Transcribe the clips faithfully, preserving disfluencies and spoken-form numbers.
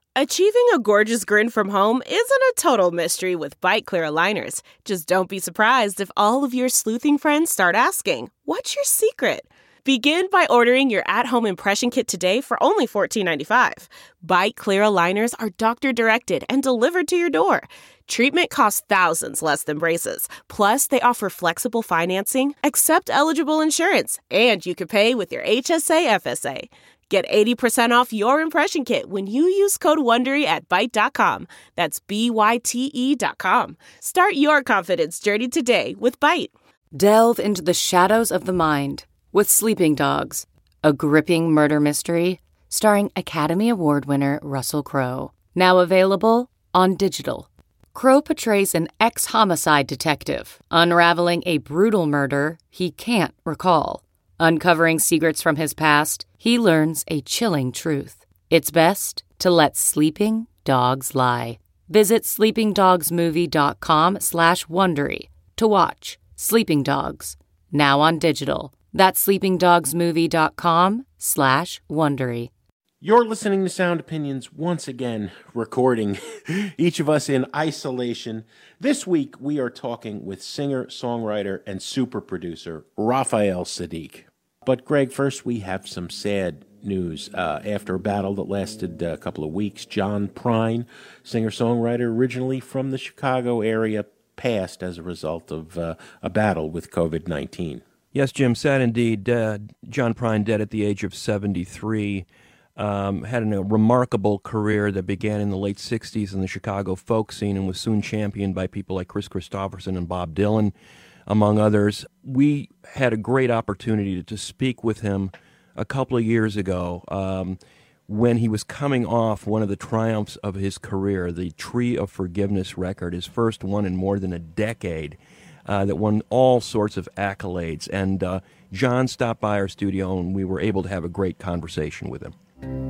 Achieving a gorgeous grin from home isn't a total mystery with Byte Clear aligners. Just don't be surprised if all of your sleuthing friends start asking, "What's your secret?" Begin by ordering your at-home impression kit today for only fourteen ninety-five. Byte Clear aligners are doctor-directed and delivered to your door. Treatment costs thousands less than braces. Plus, they offer flexible financing, accept eligible insurance, and you can pay with your H S A F S A. Get eighty percent off your impression kit when you use code WONDERY at byte dot com. That's B Y T E dot com. Start your confidence journey today with Byte. Delve into the shadows of the mind with Sleeping Dogs, a gripping murder mystery starring Academy Award winner Russell Crowe. Now available on digital. Crowe portrays an ex-homicide detective unraveling a brutal murder he can't recall. Uncovering secrets from his past, he learns a chilling truth. It's best to let sleeping dogs lie. Visit sleepingdogsmovie.com slash Wondery to watch Sleeping Dogs, now on digital. That's sleepingdogsmovie.com slash Wondery. You're listening to Sound Opinions once again, recording each of us in isolation. This week, we are talking with singer, songwriter, and super producer Raphael Saadiq. But Greg, first we have some sad news. Uh, after a battle that lasted a couple of weeks, John Prine, singer-songwriter originally from the Chicago area, passed as a result of uh, a battle with covid nineteen. Yes, Jim, sad indeed. Uh, John Prine dead at the age of seventy-three. Um, had a remarkable career that began in the late sixties in the Chicago folk scene and was soon championed by people like Chris Christopherson and Bob Dylan, among others. We had a great opportunity to, to speak with him a couple of years ago um, when he was coming off one of the triumphs of his career, the Tree of Forgiveness record, his first one in more than a decade, uh, that won all sorts of accolades. And uh, John stopped by our studio, and we were able to have a great conversation with him.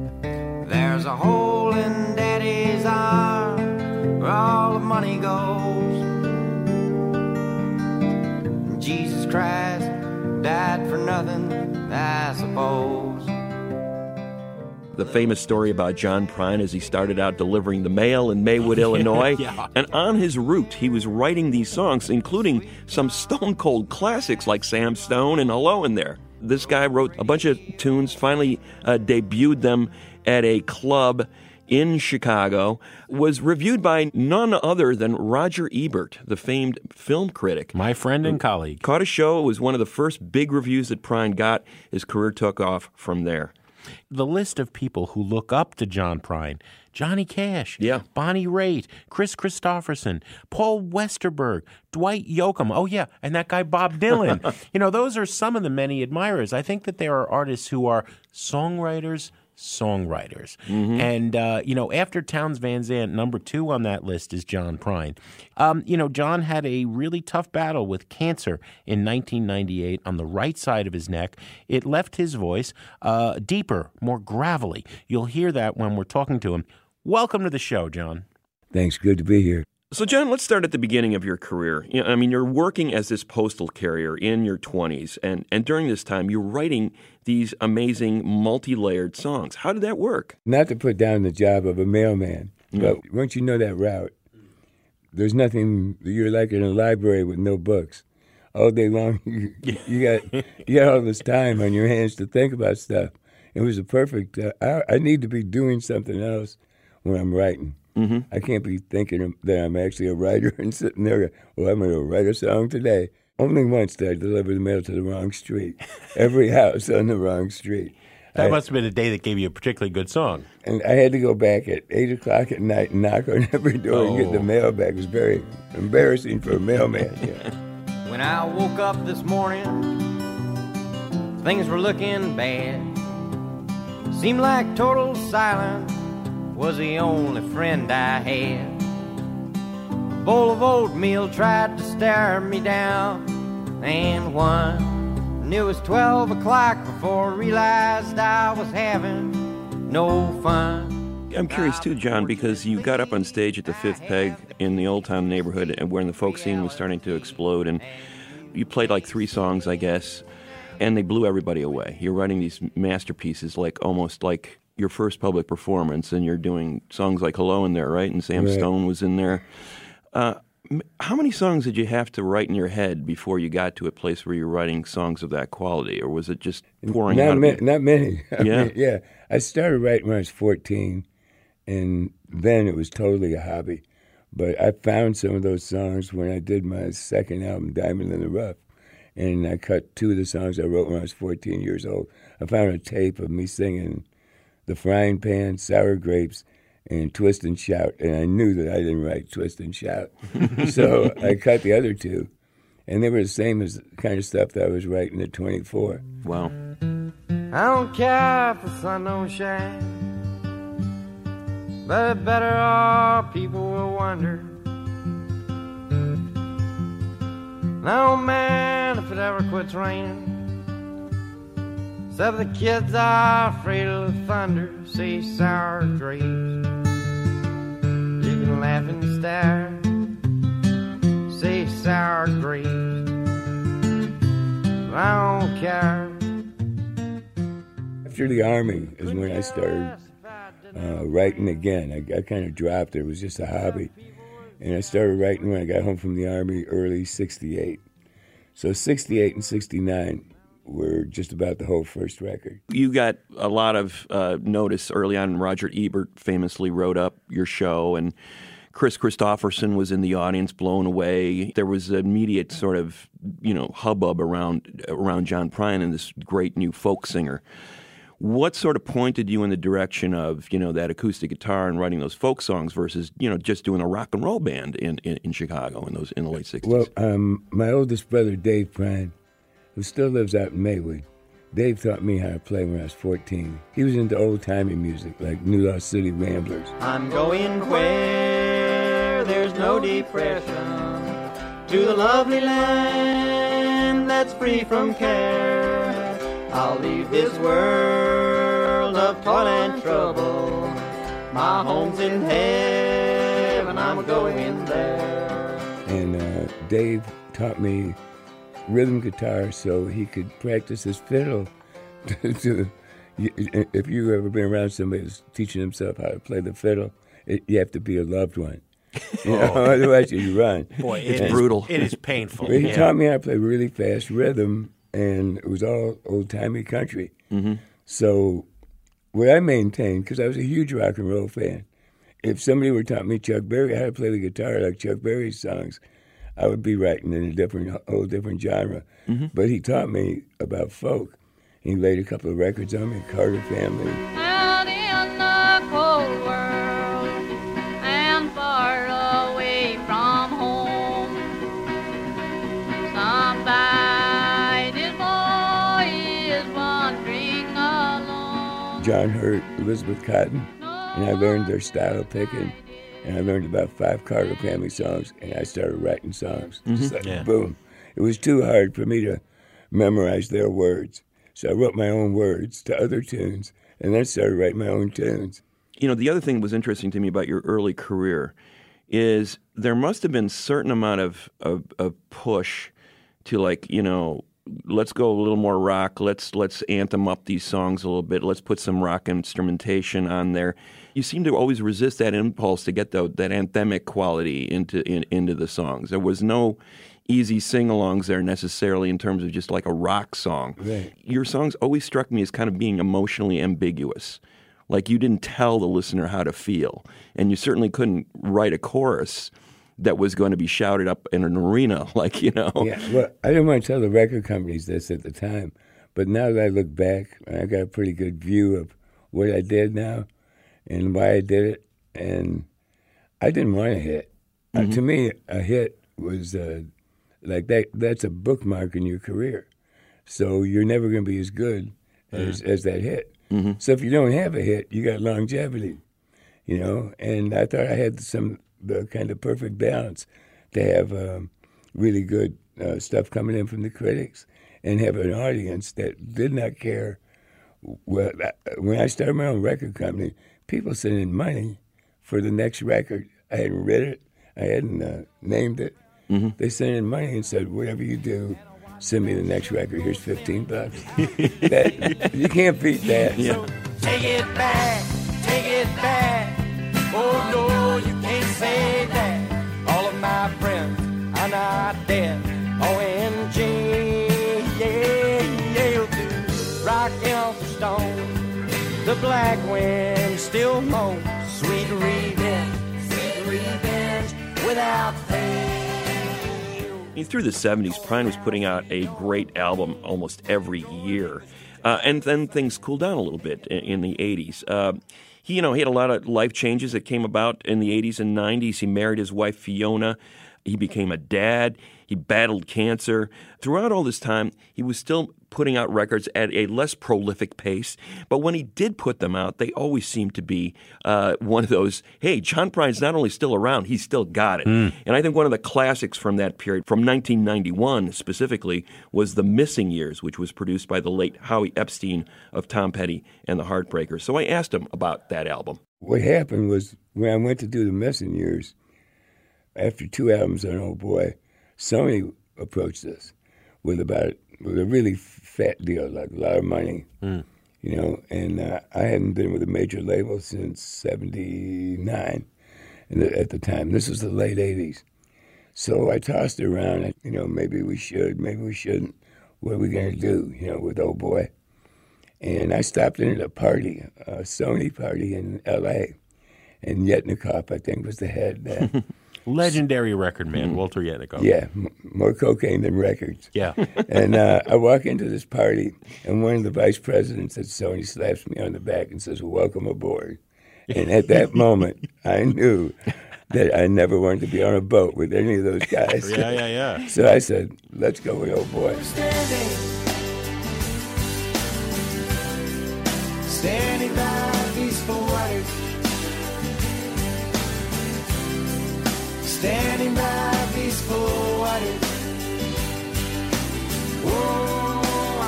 There's a hole in Daddy's arm where all the money goes. Jesus Christ died for nothing, I suppose. The famous story about John Prine is he started out delivering the mail in Maywood, Illinois, yeah. And on his route, he was writing these songs, including some stone-cold classics like Sam Stone and Hello in there. This guy wrote a bunch of tunes, finally uh, debuted them at a club in Chicago, was reviewed by none other than Roger Ebert, the famed film critic. My friend and colleague. Caught a show. It was one of the first big reviews that Prine got. His career took off from there. The list of people who look up to John Prine: Johnny Cash, yeah. Bonnie Raitt, Chris Christopherson, Paul Westerberg, Dwight Yoakam, oh yeah, and that guy Bob Dylan. You know, those are some of the many admirers. I think that there are artists who are songwriters, songwriters. Mm-hmm. And, uh, you know, after Townes Van Zandt, number two on that list is John Prine. Um, you know, John had a really tough battle with cancer in nineteen ninety-eight on the right side of his neck. It left his voice uh, deeper, more gravelly. You'll hear that when we're talking to him. Welcome to the show, John. Thanks. Good to be here. So, John, let's start at the beginning of your career. You know, I mean, you're working as this postal carrier in your twenties, and, and during this time, you're writing these amazing multi-layered songs. How did that work? Not to put down the job of a mailman, No. but once you know that route, there's nothing, you're like in a library with no books. All day long, you, you got you got all this time on your hands to think about stuff. It was a perfect, uh, I, I need to be doing something else when I'm writing. Mm-hmm. I can't be thinking that I'm actually a writer and sitting there, well, I'm going to write a song today. Only once did I deliver the mail to the wrong street. Every house on the wrong street. That I, must have been a day that gave you a particularly good song. And I had to go back at eight o'clock at night and knock on every door Oh. and get the mail back. It was very embarrassing for a mailman. Yeah. When I woke up this morning, things were looking bad. Seemed like total silence was the only friend I had. A bowl of oatmeal tried to stare me down, and one, and it was twelve o'clock before I realized I was having no fun. I'm curious, too, John, because you got up on stage at the Fifth Peg in the Old Town neighborhood and when the folk scene was starting to explode, and you played like three songs, I guess, and they blew everybody away. You're writing these masterpieces like almost like your first public performance, and you're doing songs like Hello in there, right? And Sam Right. Stone was in there. Uh, m- how many songs did you have to write in your head before you got to a place where you're writing songs of that quality, or was it just pouring Not, out ma- of you? not many. I Yeah. mean, yeah. I started writing when I was fourteen, and then it was totally a hobby. But I found some of those songs when I did my second album, Diamond in the Rough, and I cut two of the songs I wrote when I was fourteen years old. I found a tape of me singing The Frying Pan, Sour Grapes, and Twist and Shout, and I knew that I didn't write Twist and Shout. So I cut the other two, and they were the same as the kind of stuff that I was writing at twenty-four. Wow. I don't care if the sun don't shine, but better off people will wonder. And I don't mind if it ever quits raining, except the kids are afraid of the thunder. Say sour grapes, you can laugh and stare. Say sour grapes, I don't care. After the Army is when I started uh, writing again. I, I kind of dropped it. It was just a hobby. And I started writing when I got home from the Army early sixty-eight. So sixty-eight and sixty-nine were just about the whole first record. You got a lot of uh, notice early on. Roger Ebert famously wrote up your show, and Chris Christopherson was in the audience, blown away. There was an immediate sort of, you know, hubbub around around John Prine and this great new folk singer. What sort of pointed you in the direction of, you know, that acoustic guitar and writing those folk songs versus, you know, just doing a rock and roll band in, in, in Chicago in those in the late sixties? Well, um, my oldest brother, Dave Prine, who still lives out in Maywood, Dave taught me how to play when I was fourteen. He was into old-timey music, like New Lost City Ramblers. I'm going where there's no depression, to the lovely land that's free from care. I'll leave this world of toil and trouble. My home's in heaven, I'm going there. And uh, Dave taught me rhythm guitar so he could practice his fiddle. to, to, if you've ever been around somebody who's teaching himself how to play the fiddle, it, you have to be a loved one. You know, Oh. otherwise you run. Boy, It's it is- brutal. It is painful. But he Yeah. taught me how to play really fast rhythm, and it was all old-timey country. Mm-hmm. So what I maintained, because I was a huge rock and roll fan, if somebody were taught me Chuck Berry how to play the guitar like Chuck Berry's songs, I would be writing in a different, whole different genre. Mm-hmm. But he taught me about folk. He laid a couple of records on me, Carter Family. Out in the cold world and far away from home, somebody's boy is wandering alone. John Hurt, Elizabeth Cotton, and I learned their style of picking. And I learned about five Carter Family songs, and I started writing songs. Just like Yeah. boom. It was too hard for me to memorize their words. So I wrote my own words to other tunes, and then started writing my own tunes. You know, the other thing that was interesting to me about your early career is there must have been a certain amount of, of, of push to, like, you know, let's go a little more rock. Let's let's anthem up these songs a little bit. Let's put some rock instrumentation on there. You seem to always resist that impulse to get the, that anthemic quality into in, into the songs. There was no easy sing-alongs there necessarily in terms of just like a rock song. Right. Your songs always struck me as kind of being emotionally ambiguous. Like you didn't tell the listener how to feel. And you certainly couldn't write a chorus that was going to be shouted up in an arena, like, you know. Yeah, well, I didn't want to tell the record companies this at the time, but now that I look back, I got a pretty good view of what I did now and why I did it. And I didn't want a hit. Mm-hmm. Uh, to me, a hit was uh, like that. That's a bookmark in your career. So you're never going to be as good as, as that hit. Mm-hmm. So if you don't have a hit, you got longevity, you know. And I thought I had some the kind of perfect balance to have um, really good uh, stuff coming in from the critics and have an audience that did not care. Well, when I started my own record company, people sent in money for the next record. I hadn't read it. I hadn't uh, named it. Mm-hmm. They sent in money and said, whatever you do, send me the next record. Here's fifteen bucks. That, you can't beat that. Yeah. Take it back, take it back. Oh no, you can't say that. All of my friends are not dead. O M G, yeah, yeah, to rock and stone. The black wind still moans. Sweet revenge, sweet revenge without fail. I mean, through the seventies, Prine was putting out a great album almost every year. Uh, and then things cooled down a little bit in, in the eighties. Uh, he, you know, he had a lot of life changes that came about in the eighties and nineties. He married his wife, Fiona. He became a dad. He battled cancer. Throughout all this time, he was still putting out records at a less prolific pace. But when he did put them out, they always seemed to be uh, one of those, hey, John Prine's not only still around, he's still got it. Mm. And I think one of the classics from that period, from nineteen ninety-one specifically, was The Missing Years, which was produced by the late Howie Epstein of Tom Petty and the Heartbreakers. So I asked him about that album. What happened was when I went to do The Missing Years, after two albums on Oh Boy, Sony approached us with about with a really fat deal, like a lot of money, mm. you know. And uh, I hadn't been with a major label since seventy-nine, and at the time, this was the late eighties. So I tossed it around, and, you know, maybe we should, maybe we shouldn't. What are we going to do, you know, with Oh Boy? And I stopped in at a party, a Sony party in L A, and Yetnikoff, I think, was the head there. Legendary record man, mm. Walter Yetnikoff. Yeah, m- more cocaine than records. Yeah. And uh, I walk into this party, and one of the vice presidents at Sony slaps me on the back and says, welcome aboard. And at that moment, I knew that I never wanted to be on a boat with any of those guys. Yeah, yeah, yeah. So I said, let's go with Oh Boy. Standing, standing by peaceful waters. Standing by peaceful waters. Oh,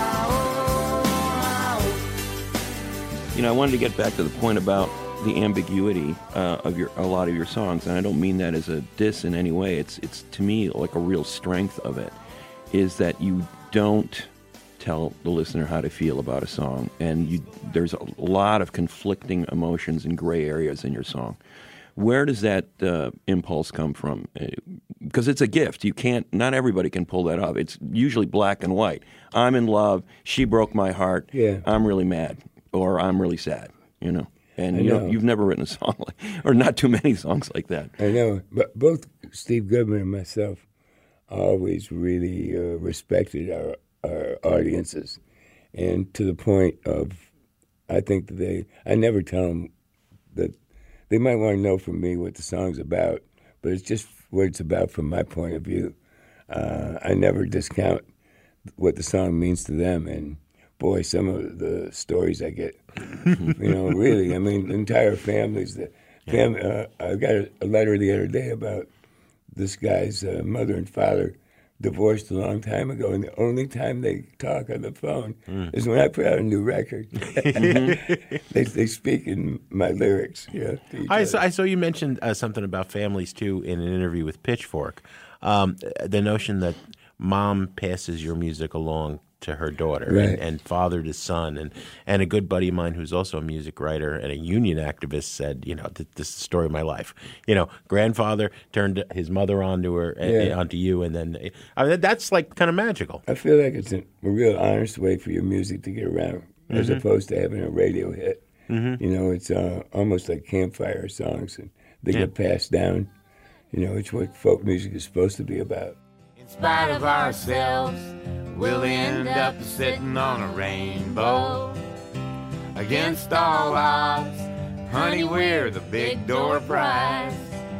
oh, oh. You know, I wanted to get back to the point about the ambiguity uh, of your a lot of your songs, and I don't mean that as a diss in any way. It's it's to me like a real strength of it is that you don't tell the listener how to feel about a song, and you there's a lot of conflicting emotions and gray areas in your song. Where does that uh, impulse come from? Because it's a gift. You can't, not everybody can pull that off. It's usually black and white. I'm in love. She broke my heart. Yeah. I'm really mad. Or I'm really sad, you know. And I you know. know, you've never written a song like, or not too many songs like that. I know. But both Steve Goodman and myself always really uh, respected our, our audiences. And to the point of, I think that they, I never tell them that they might want to know from me what the song's about, but it's just what it's about from my point of view. Uh, I never discount what the song means to them, and boy, some of the stories I get, you know, really, I mean, entire families. The fam- uh, I got a, a letter the other day about this guy's uh, mother and father divorced a long time ago, and the only time they talk on the phone mm. is when I put out a new record. they, they speak in my lyrics. Yeah, I saw, I saw you mentioned uh, something about families, too, in an interview with Pitchfork. Um, the notion that mom passes your music along to her daughter, right. and, and father to son. And, and a good buddy of mine who's also a music writer and a union activist said, you know, this is the story of my life. You know, grandfather turned his mother onto her, yeah. uh, onto you, and then I mean, that's like kind of magical. I feel like it's a, a real honest way for your music to get around, mm-hmm. as opposed to having a radio hit. Mm-hmm. You know, it's uh, almost like campfire songs, and they yeah. get passed down. You know, it's what folk music is supposed to be about. In spite of ourselves, we'll end up sitting on a rainbow. Against all odds, honey, we're the big door prize.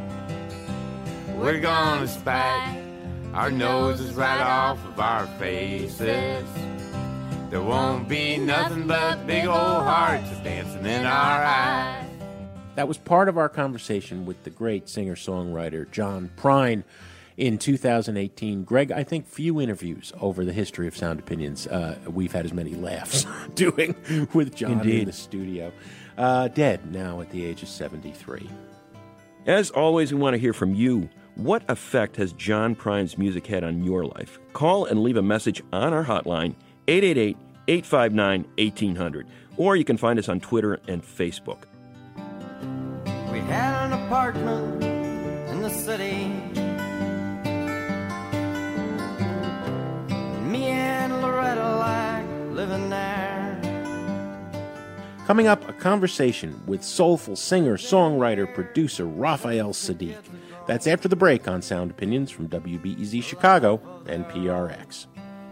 We're gonna spike our noses right off of our faces. There won't be nothing but big old hearts dancing in our eyes. That was part of our conversation with the great singer-songwriter John Prine in two thousand eighteen. Greg, I think few interviews over the history of Sound Opinions uh, we've had as many laughs doing with John Indeed. in the studio. Uh, dead now at the age of seventy-three. As always, we want to hear from you. What effect has John Prine's music had on your life? Call and leave a message on our hotline, eight eight eight, eight five nine, one eight hundred. or you can find us on Twitter and Facebook. We had an apartment in the city. Me and Loretta like living there. Coming up, a conversation with soulful singer, songwriter, producer Raphael Saadiq. That's after the break on Sound Opinions from W B E Z Chicago and P R X.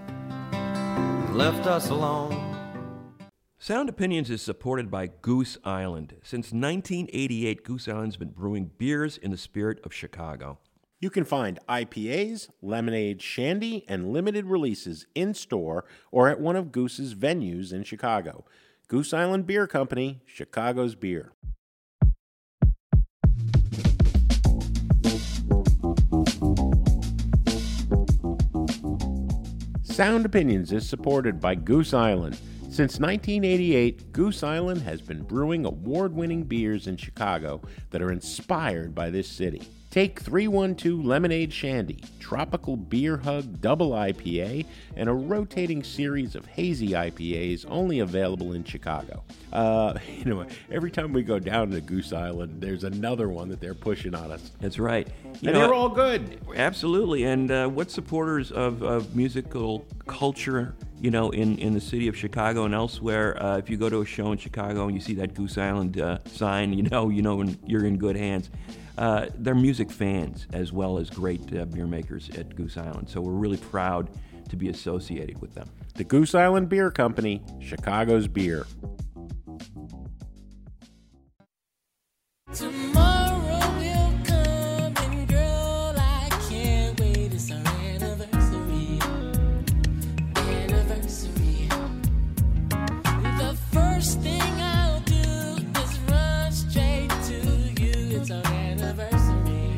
Left us alone. Sound Opinions is supported by Goose Island. Since nineteen eighty-eight, Goose Island's been brewing beers in the spirit of Chicago. You can find I P As, lemonade, shandy, and limited releases in-store or at one of Goose's venues in Chicago. Goose Island Beer Company, Chicago's beer. Sound Opinions is supported by Goose Island. Since nineteen eighty-eight, Goose Island has been brewing award-winning beers in Chicago that are inspired by this city. Take three one two Lemonade Shandy, Tropical Beer Hug Double I P A, and a rotating series of hazy I P As only available in Chicago. Uh, you know, every time we go down to Goose Island, there's another one that they're pushing on us. That's right. You and know, they're all good. Absolutely. And uh, what supporters of, of musical culture, you know, in, in the city of Chicago and elsewhere, uh, if you go to a show in Chicago and you see that Goose Island uh, sign, you know, you know when you're in good hands. Uh, they're music fans as well as great uh, beer makers at Goose Island. So we're really proud to be associated with them. The Goose Island Beer Company, Chicago's beer. Tomorrow will come and girl, I can't wait. It's our anniversary. Anniversary. The first thing I'll do is run straight to you. It's our anniversary.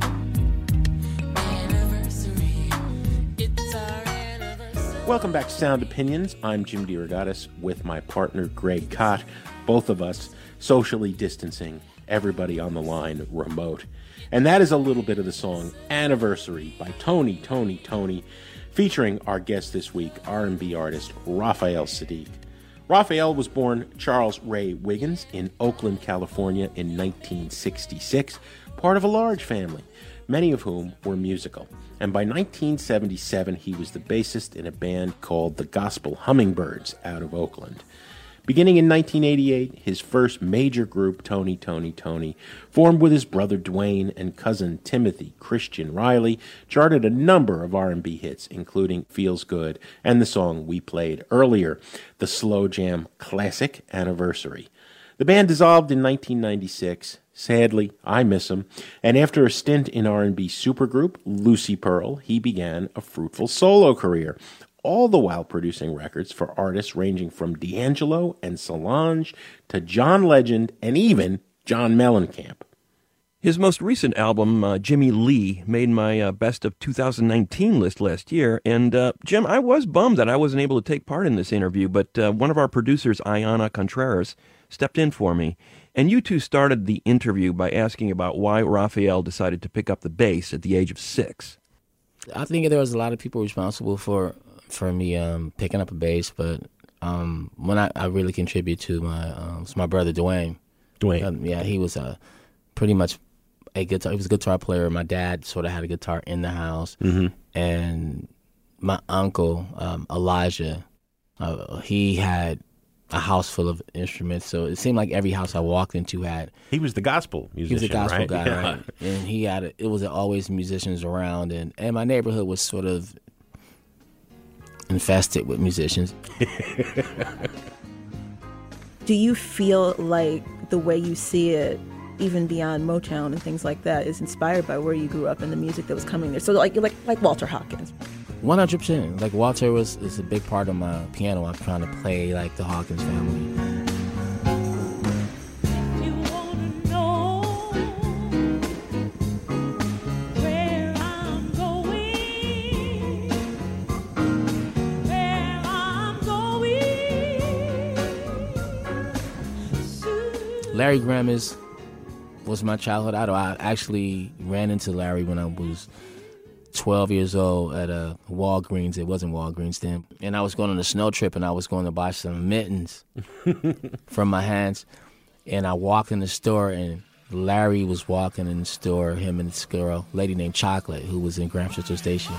Anniversary. It's our anniversary. Welcome back to Sound Opinions. I'm Jim DeRogatis with my partner Greg Kot. Both of us socially distancing, everybody on the line remote. And that is a little bit of the song Anniversary by Tony, Tony, Tony, featuring our guest this week, R and B artist Raphael Saadiq. Raphael was born Charles Ray Wiggins in Oakland, California in nineteen sixty-six, part of a large family, many of whom were musical. And by nineteen seventy-seven, he was the bassist in a band called the Gospel Hummingbirds out of Oakland. Beginning in nineteen eighty-eight, his first major group, Tony, Tony, Tony, formed with his brother Dwayne and cousin Timothy Christian Riley, charted a number of R and B hits, including Feels Good and the song we played earlier, the slow jam classic Anniversary. The band dissolved in nineteen ninety-six. Sadly, I miss him. And after a stint in R and B supergroup Lucy Pearl, he began a fruitful solo career, all the while producing records for artists ranging from D'Angelo and Solange to John Legend and even John Mellencamp. His most recent album, uh, Jimmy Lee, made my uh, best of two thousand nineteen list last year. And, uh, Jim, I was bummed that I wasn't able to take part in this interview, but uh, one of our producers, Ayana Contreras, stepped in for me. And you two started the interview by asking about why Raphael decided to pick up the bass at the age of six. I think there was a lot of people responsible for for me um, picking up a bass, but um, when I, I really contribute to my um, it's my brother Dwayne. Dwayne, um, yeah, he was uh, pretty much a guitar. He was a guitar player. My dad sort of had a guitar in the house, mm-hmm. and my uncle um, Elijah, uh, he had a house full of instruments. So it seemed like every house I walked into had. He was the gospel musician, He was a gospel right? guy, Yeah. right? And he had a, it was always musicians around, and, and my neighborhood was sort of infested with musicians. Do you feel like the way you see it, even beyond Motown and things like that, is inspired by where you grew up and the music that was coming there? So like like like Walter Hawkins. one hundred percent. Like Walter was is a big part of my piano. I'm trying to play like the Hawkins family. Larry Graham is, was my childhood idol. I actually ran into Larry when I was twelve years old at a Walgreens. It wasn't Walgreens then. And I was going on a snow trip, and I was going to buy some mittens from my hands. And I walked in the store, and Larry was walking in the store, him and this girl, lady named Chocolate, who was in Grand Central Station.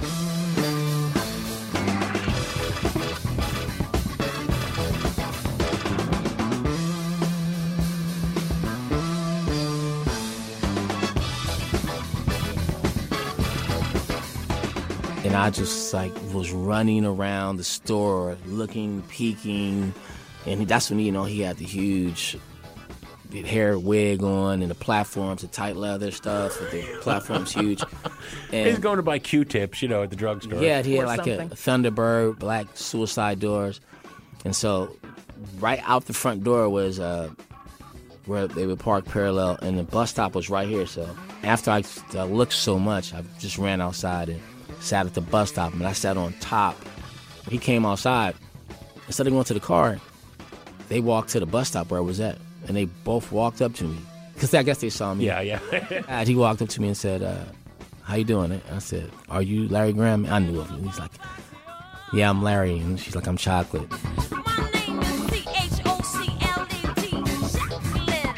And I just like was running around the store, looking, peeking, and that's when, you know, he had the huge hair wig on and the platforms, the tight leather stuff. The platform's huge. And He's going to buy Q-tips, you know, at the drugstore. yeah, he had Or like a, something. Thunderbird, black suicide doors, and so right out the front door was uh, where they would park parallel, and the bus stop was right here. So after I, I looked so much, I just ran outside and sat at the bus stop, and I sat on top. He came outside. Instead of going to the car, they walked to the bus stop where I was at, and they both walked up to me because I guess they saw me. Yeah, yeah. And he walked up to me and said, uh, "How you doing?" I said, "Are you Larry Graham?" I knew of him. He's like, "Yeah, I'm Larry." And she's like, "I'm Chocolate." My name is C H O C L E T, Chocolate.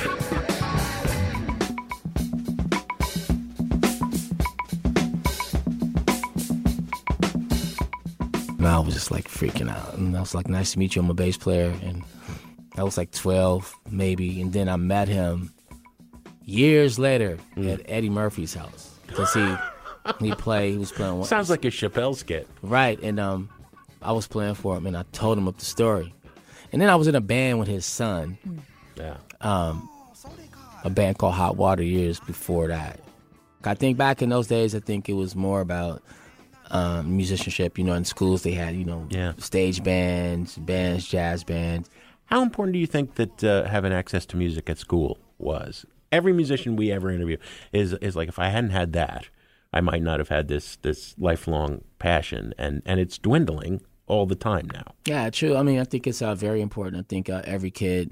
And I was just like freaking out. And I was like, "Nice to meet you. I'm a bass player." And I was like twelve, maybe. And then I met him years later at Eddie Murphy's house. Because he, he played, he was playing. one- Sounds like a Chappelle skit. Right. And um, I was playing for him, and I told him up the story. And then I was in a band with his son, Yeah. a band called Hot Water years before that. I think back in those days, I think it was more about um, musicianship. You know, in schools they had, you know, Yeah. stage bands, bands, jazz bands. How important do you think that uh, having access to music at school was? Every musician we ever interview is is like, if I hadn't had that, I might not have had this this lifelong passion, and, and it's dwindling all the time now. Yeah, true. I mean, I think it's uh, very important. I think uh, every kid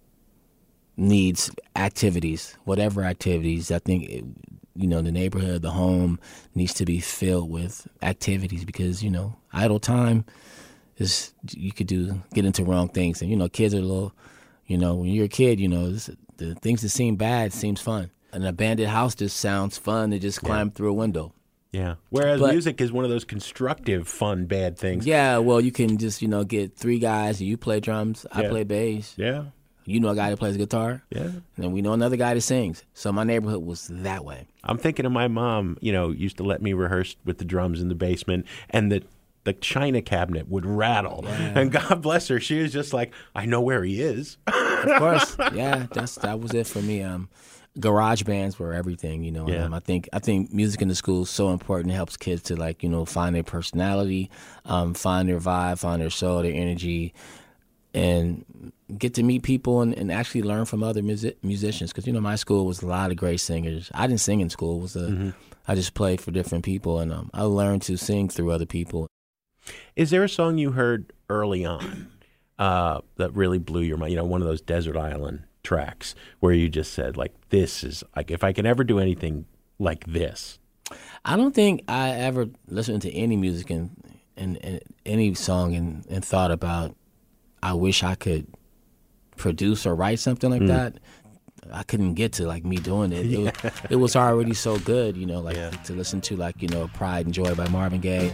needs activities, whatever activities. I think, it, you know, the neighborhood, the home needs to be filled with activities because, you know, idle time is, you could do, get into wrong things. And, you know, kids are a little, you know, when you're a kid, you know, this, the things that seem bad seems fun. An abandoned house just sounds fun to just climb through a window. Yeah. Whereas But- music is one of those constructive, fun, bad things. Yeah, well, you can just, you know, get three guys. You play drums, I Yeah. play bass. Yeah. You know a guy that plays guitar. Yeah. And then we know another guy that sings. So my neighborhood was that way. I'm thinking of my mom, you know, used to let me rehearse with the drums in the basement, and the the china cabinet would rattle. And God bless her, she was just like, I know where he is. Of course. Yeah, that's that was it for me. Um, garage bands were everything, you know. Yeah. Um, I think I think music in the school is so important. It helps kids to, like, you know, find their personality, um, find their vibe, find their soul, their energy, and get to meet people and, and actually learn from other music, musicians. Because, you know, my school was a lot of great singers. I didn't sing in school. It was a, I just played for different people, and um, I learned to sing through other people. Is there a song you heard early on uh, that really blew your mind? You know, one of those Desert Island tracks where you just said, like, this is, like, if I can ever do anything like this. I don't think I ever listened to any music and, and, and any song and, and thought about, I wish I could produce or write something like that. I couldn't get to, like, me doing it. It, was, it was already so good, you know, like Yeah. to listen to, like, you know, Pride and Joy by Marvin Gaye.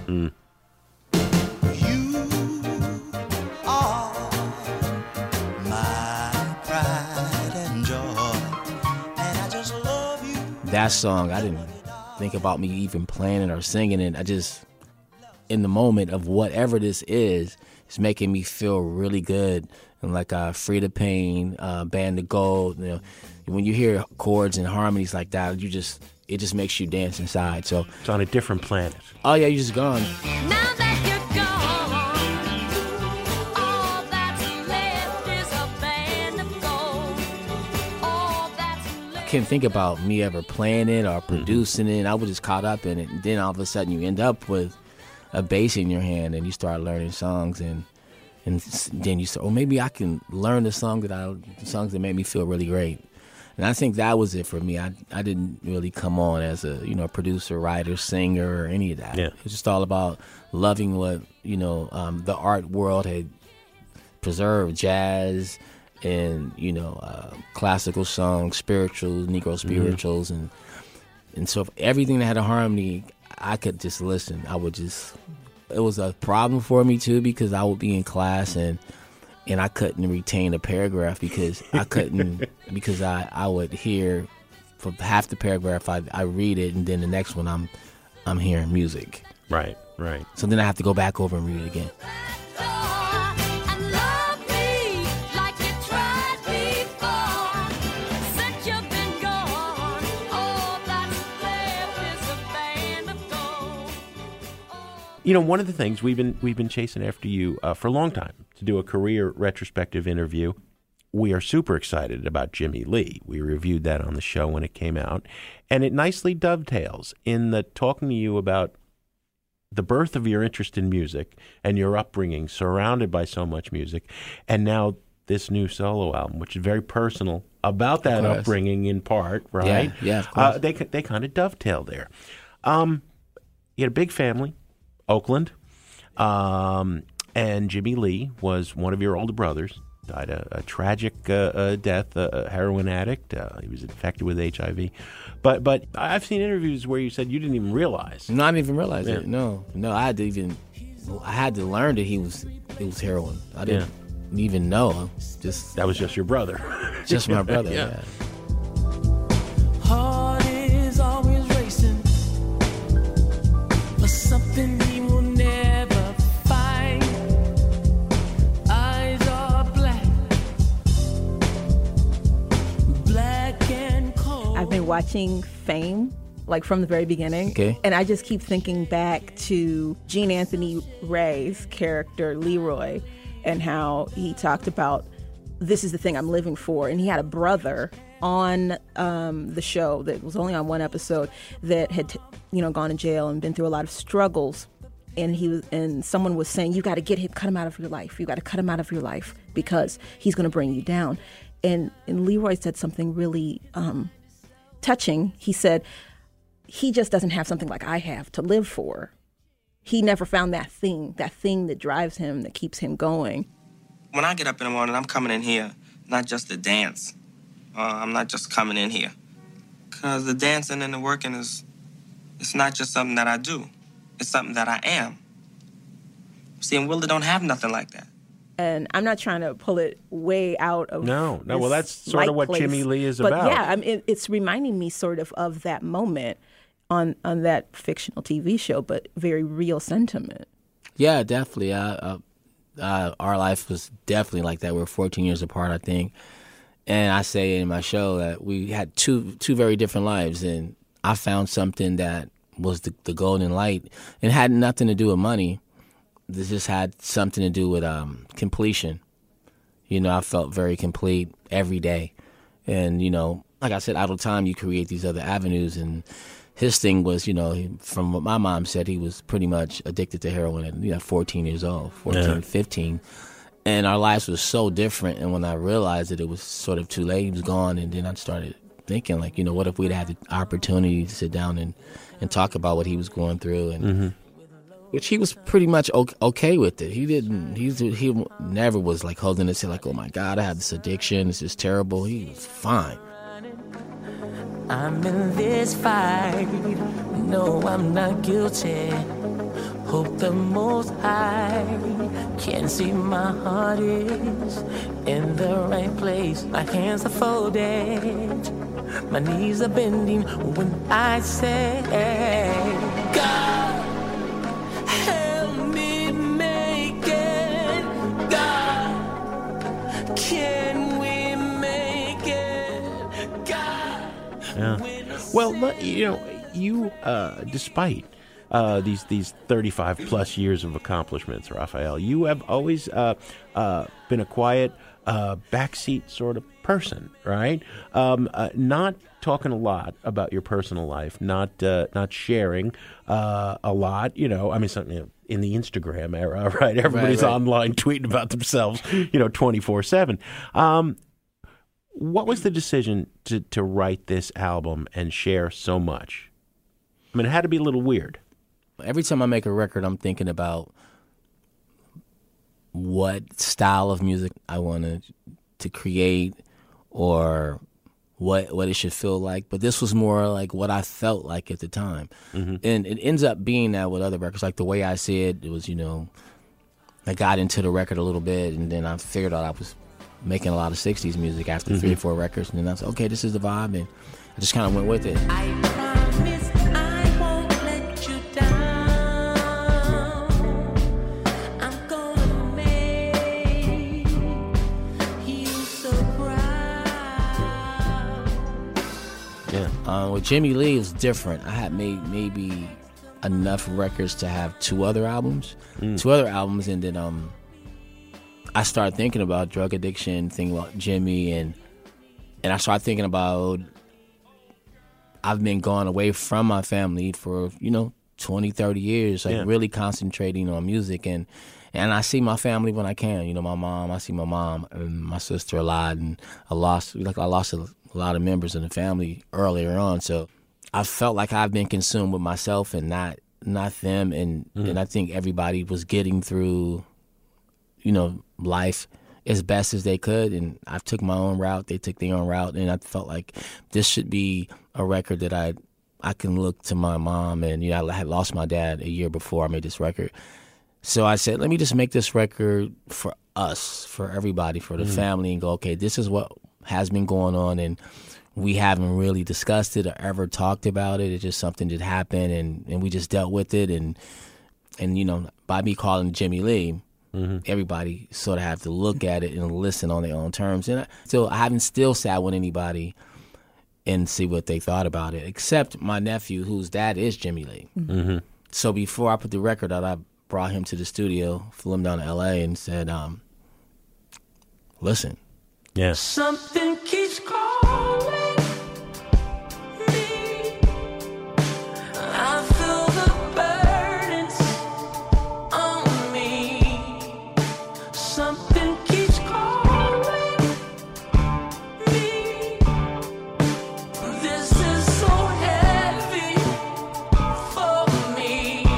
That song, I didn't think about me even playing it or singing it. I just, in the moment of whatever this is, it's making me feel really good. And like uh, Free the Pain, uh, Band of Gold, you know, when you hear chords and harmonies like that, you just, it just makes you dance inside. So, It's on a different planet. oh yeah, you're just gone. Now that you're gone, all that's left is a band of gold. All that's I left. can't think about me ever playing it or producing it. I was just caught up in it. And then all of a sudden you end up with a bass in your hand and you start learning songs, and and s- then you say, oh, maybe I can learn the song that I, the songs that made me feel really great. And I think that was it for me. I I didn't really come on as a, you know, producer, writer, singer, or any of that. Yeah. It was just all about loving what, you know, um, the art world had preserved, jazz and, you know, uh, classical songs, spirituals, Negro spirituals. And, and so if everything that had a harmony, I could just listen. I would just, it was a problem for me too, because I would be in class and and I couldn't retain a paragraph because I couldn't, because I, I would hear for half the paragraph, I, I read it, and then the next one I'm I'm hearing music. Right, right. So then I have to go back over and read it again. And love me like you tried before. Since you've been gone, all that's left is a band of gold. You know, one of the things we've been we've been chasing after you uh, for a long time to do a career retrospective interview. We are super excited about Jimmy Lee. We reviewed that on the show when it came out, and it nicely dovetails in the talking to you about the birth of your interest in music and your upbringing, surrounded by so much music, and now this new solo album, which is very personal about that course. upbringing in part, right? Yeah, yeah, of course. Uh, they they kind of dovetail there. Um, you had a big family, Oakland, um, and Jimmy Lee was one of your older brothers. Died a, a tragic uh, uh, death, uh, a heroin addict. Uh, he was infected with H I V. But but I've seen interviews where you said you didn't even realize. No, I didn't even realize Yeah. it. No, no, I had to even, I had to learn that he was, it was heroin. I didn't even know. Just That was just your brother. just my brother. Yeah. yeah. Heart is always racing for something he will never find. Eyes are black, black and cold. I've been watching Fame, like from the very beginning. Okay. And I just keep thinking back to Gene Anthony Ray's character, Leroy, and how he talked about, this is the thing I'm living for. And he had a brother on um, the show that was only on one episode that had, you know, gone to jail and been through a lot of struggles. And he was, and someone was saying, you got to get him, cut him out of your life. You got to cut him out of your life because he's going to bring you down. And and Leroy said something really um, touching. He said, he just doesn't have something like I have to live for. He never found that thing, that thing that drives him, that keeps him going. When I get up in the morning, I'm coming in here not just to dance. Uh, I'm not just coming in here. Because the dancing and the working is, it's not just something that I do. It's something that I am. See, and Willa don't have nothing like that. And I'm not trying to pull it way out of No, no. this Well, that's sort of light what place. Jimmy Lee is but about. yeah, I mean, it, it's reminding me sort of of that moment on on that fictional T V show, but very real sentiment. Yeah, definitely. Uh, uh, uh, our life was definitely like that. We were fourteen years apart, I think. And I say in my show that we had two two very different lives, and I found something that was the, the golden light. It had nothing to do with money. This just had something to do with um, completion. You know, I felt very complete every day. And, you know, like I said, out of time, you create these other avenues. And his thing was, you know, he, from what my mom said, he was pretty much addicted to heroin at, you know, fourteen years old, fourteen, Yeah. fifteen. And our lives was so different. And when I realized that it was sort of too late, he was gone. And then I started thinking, like, you know, what if we'd had the opportunity to sit down and, and talk about what he was going through, and Mm-hmm. which he was pretty much o- okay with it. He didn't. He he never was like holding his head like, oh my God, I have this addiction. This is terrible. He was fine. I'm in this fight. No, I'm not guilty. Hope the Most High can see my heart is in the right place. My hands are folded. My knees are bending when I say, God, help me make it. God, can we make it? God. Yeah. Well, look, you know, you, uh, despite uh, these these thirty-five plus years of accomplishments, Raphael, you have always uh, uh, been a quiet, uh, backseat sort of person, right? Um, uh, not talking a lot about your personal life, not uh, not sharing uh, a lot. You know, I mean, something. You know, in the Instagram era, right? Everybody's Right, right. online tweeting about themselves, you know, twenty-four seven. Um, What was the decision to, to write this album and share so much? I mean, it had to be a little weird. Every time I make a record, I'm thinking about what style of music I want to to create, or what what it should feel like. But this was more like what I felt like at the time. Mm-hmm. And it ends up being that with other records. Like The Way I See It, it was, you know, I got into the record a little bit, and then I figured out I was making a lot of sixties music after Mm-hmm. three or four records. And then I was okay, this is the vibe. And I just kind of went with it. I promise I won't let you down. I'm gonna make you so proud. Yeah. Um, with Jimmy Lee, it was different. I had made maybe enough records to have two other albums, Mm. two other albums, and then um, I started thinking about drug addiction, thinking about Jimmy, and and I started thinking about I've been gone away from my family for, you know, twenty, thirty years, like Yeah. really concentrating on music, and and I see my family when I can. You know, my mom, I see my mom and my sister a lot, and I lost like I lost a, a lot of members in the family earlier on, so I felt like I've been consumed with myself and not not them, and Mm. and I think everybody was getting through, you know, life as best as they could, and I took my own route, they took their own route, and I felt like this should be a record that I I can look to my mom, and you know, I had lost my dad a year before I made this record. So I said, let me just make this record for us, for everybody, for the Mm. family, and go, okay, this is what has been going on, and we haven't really discussed it or ever talked about it. It's just something that happened, and, and we just dealt with it, and and you know, by me calling Jimmy Lee, Mm-hmm. everybody sort of have to look at it and listen on their own terms. And I, so I haven't still sat with anybody and see what they thought about it, except my nephew, whose dad is Jimmy Lee. Mm-hmm. So before I put the record out, I brought him to the studio, flew him down to L A, and said, um, listen. Yeah. Something keeps calling me. I feel the burdens on me. Something keeps calling me. This is so heavy for me.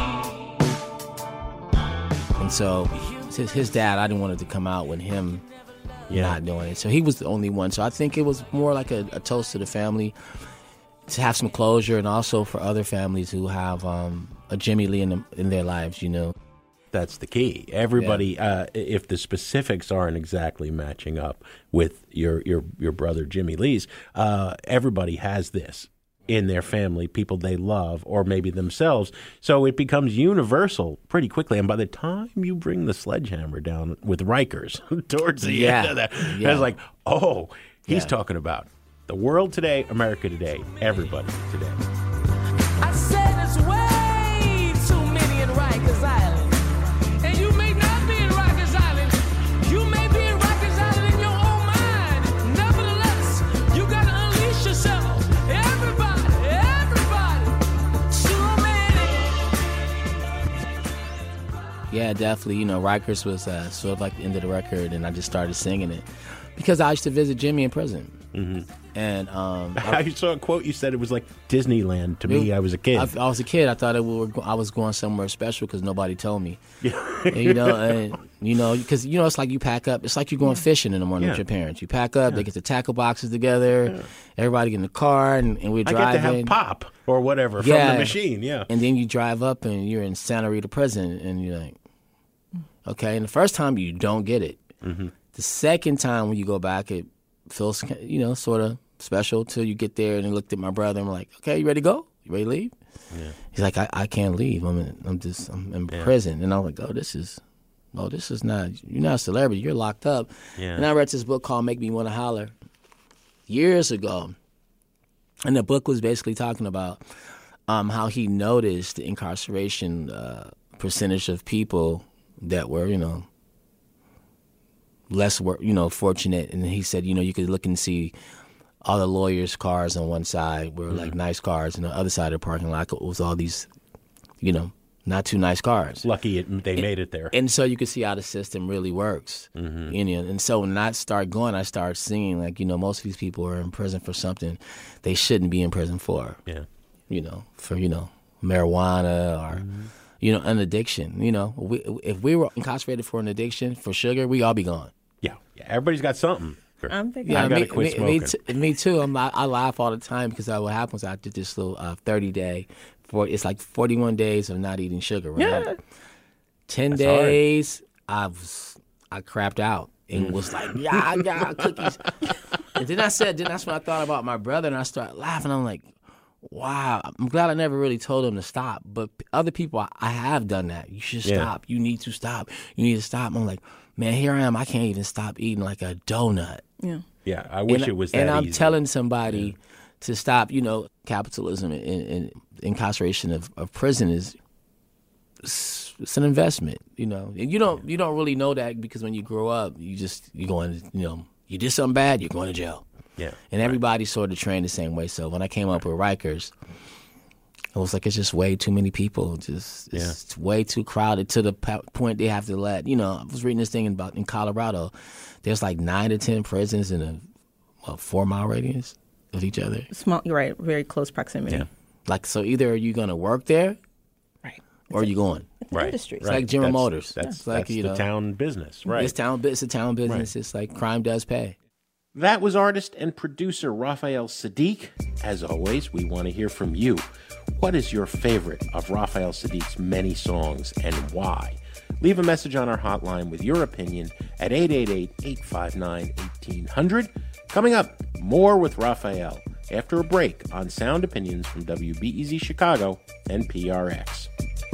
And so his, his dad, I didn't want it to come out with him Yeah. not doing it. So he was the only one. So I think it was more like a, a toast to the family, to have some closure, and also for other families who have um, a Jimmy Lee in, them, in their lives, you know. That's the key. Everybody, uh, if the specifics aren't exactly matching up with your your, your brother Jimmy Lee's, uh, everybody has this in their family, people they love, or maybe themselves. So it becomes universal pretty quickly. And by the time you bring the sledgehammer down with Rikers towards the Yeah. end of that, Yeah. it's like, oh, he's Yeah. talking about the world today, America today, everybody today. I said there's way too many in Rikers Island. And you may not be in Rikers Island. You may be in Rikers Island in your own mind. Nevertheless, you gotta unleash yourself. Everybody, everybody, too many. Yeah, definitely. You know, Rikers was uh, sort of like the end of the record, and I just started singing it because I used to visit Jimmy in prison. Mm-hmm. And um, I saw a quote you said it was like Disneyland to me. I was a kid. I, I was a kid. I thought it were, I was going somewhere special because nobody told me. And, you know, and you know, because you know, it's like you pack up. It's like you're going fishing in the morning Yeah. with your parents. You pack up. They get the tackle boxes together. Everybody get in the car, and, and we're I driving. get to have pop or whatever from Yeah. the machine. Yeah. And then you drive up, and you're in Santa Rita prison, and you're like, okay. And the first time you don't get it. Mm-hmm. The second time when you go back, it feels, you know, sort of special till you get there. And I looked at my brother, and I'm like, okay, you ready to go? You ready to leave? Yeah. He's like, I, I can't leave. I'm in, I'm just I'm in Yeah. prison. And I'm like, oh, this is, oh, this is not, you're not a celebrity. You're locked up. Yeah. And I read this book called Make Me Want to Holler years ago. And the book was basically talking about um, how he noticed the incarceration uh, percentage of people that were, you know, less, wor- you know, fortunate. And he said, you know, you could look and see all the lawyers' cars on one side were like nice cars, and the other side of the parking lot was all these, you know, not two nice cars. Lucky it, they made it there. And so you can see how the system really works. Mm-hmm. You know, and so when I start going, I start seeing, like, you know, most of these people are in prison for something they shouldn't be in prison for. Yeah. You know, for, you know, marijuana or, mm-hmm. you know, an addiction. You know, we, if we were incarcerated for an addiction, for sugar, we all be gone. Yeah. Yeah. Everybody's got something. I'm thinking. Yeah, I gotta me, quit me, smoking. Me, t- me too. I'm, I, I laugh all the time because uh, what happens, I did this little uh, thirty day, for it's like forty-one days of not eating sugar, right? Yeah. ten That's days, I was, I crapped out and was like, yeah, yeah, cookies. And then I said, then that's when I thought about my brother, and I started laughing. I'm like, wow, I'm glad I never really told him to stop. But other people, I, I have done that. You should Yeah. stop. You need to stop. You need to stop. I'm like, man, here I am. I can't even stop eating like a donut. Yeah. Yeah, I wish and, it was that And I'm easy. telling somebody yeah. to stop. You know, capitalism and, and incarceration of, of prison is it's an investment. You know, and you don't you don't really know that because when you grow up, you just you going you know you did something bad, you're going to jail. Yeah, and everybody's sort of trained the same way. So when I came up with Rikers, it was like it's just way too many people. Just it's yeah. way too crowded to the point they have to let. You know, I was reading this thing about in Colorado. There's like nine to ten prisons in a what, four mile radius of each other. Small, you're right, very close proximity. Yeah. Like, so either are you going to work there, right, or are you going? It's an right. industry. It's right. like General that's, Motors. That's, it's like, that's you the know, town business, right? It's town. It's a town business. Right. It's like crime does pay. That was artist and producer Raphael Saadiq. As always, we want to hear from you. What is your favorite of Raphael Saadiq's many songs and why? Leave a message on our hotline with your opinion at eight eight eight, eight five nine, one eight hundred. Coming up, more with Raphael after a break on Sound Opinions from W B E Z Chicago and P R X.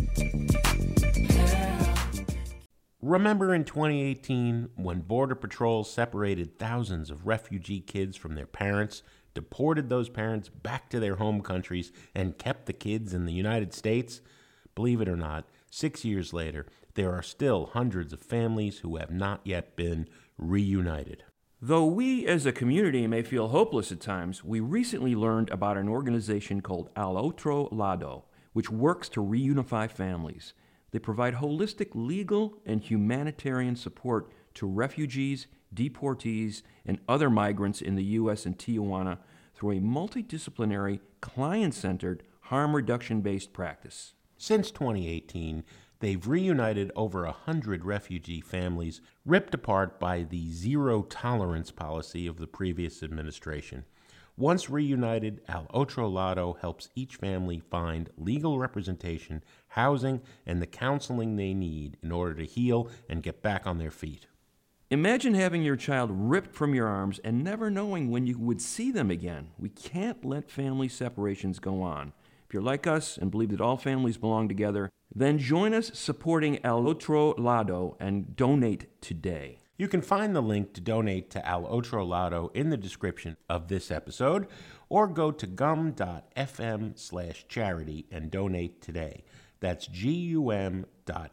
Remember in twenty eighteen when Border Patrol separated thousands of refugee kids from their parents, deported those parents back to their home countries, and kept the kids in the United States? Believe it or not, six years later, there are still hundreds of families who have not yet been reunited. Though we as a community may feel hopeless at times, we recently learned about an organization called Al Otro Lado, which works to reunify families. They provide holistic legal and humanitarian support to refugees, deportees, and other migrants in the U S and Tijuana through a multidisciplinary, client-centered, harm reduction-based practice. Since twenty eighteen, they've reunited over a hundred refugee families ripped apart by the zero-tolerance policy of the previous administration. Once reunited, Al Otro Lado helps each family find legal representation, housing, and the counseling they need in order to heal and get back on their feet. Imagine having your child ripped from your arms and never knowing when you would see them again. We can't let family separations go on. If you're like us and believe that all families belong together, then join us supporting Al Otro Lado and donate today. You can find the link to donate to Al Otro Lado in the description of this episode, or go to gum.fm slash charity and donate today. That's gum.fm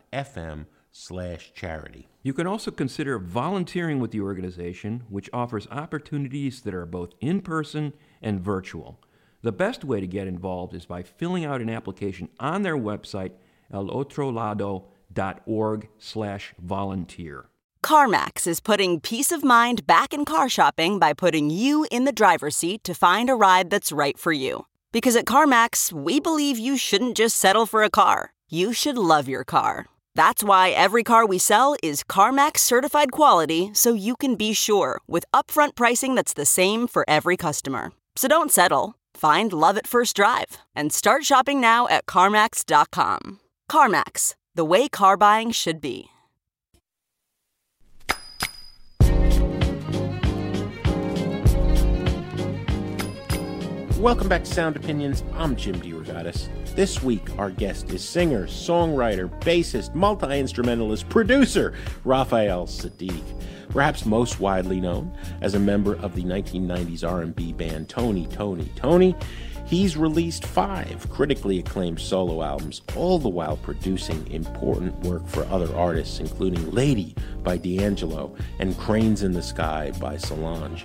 slash charity. You can also consider volunteering with the organization, which offers opportunities that are both in-person and virtual. The best way to get involved is by filling out an application on their website, alotrolado.org slash volunteer. CarMax is putting peace of mind back in car shopping by putting you in the driver's seat to find a ride that's right for you. Because at CarMax, we believe you shouldn't just settle for a car. You should love your car. That's why every car we sell is CarMax certified quality, so you can be sure with upfront pricing that's the same for every customer. So don't settle. Find love at first drive and start shopping now at CarMax dot com. CarMax, the way car buying should be. Welcome back to Sound Opinions. I'm Jim DeRogatis. This week, our guest is singer, songwriter, bassist, multi-instrumentalist, producer, Raphael Saadiq. Perhaps most widely known as a member of the nineteen nineties R and B band Tony, Tony, Tony, he's released five critically acclaimed solo albums, all the while producing important work for other artists, including Lady by D'Angelo and Cranes in the Sky by Solange.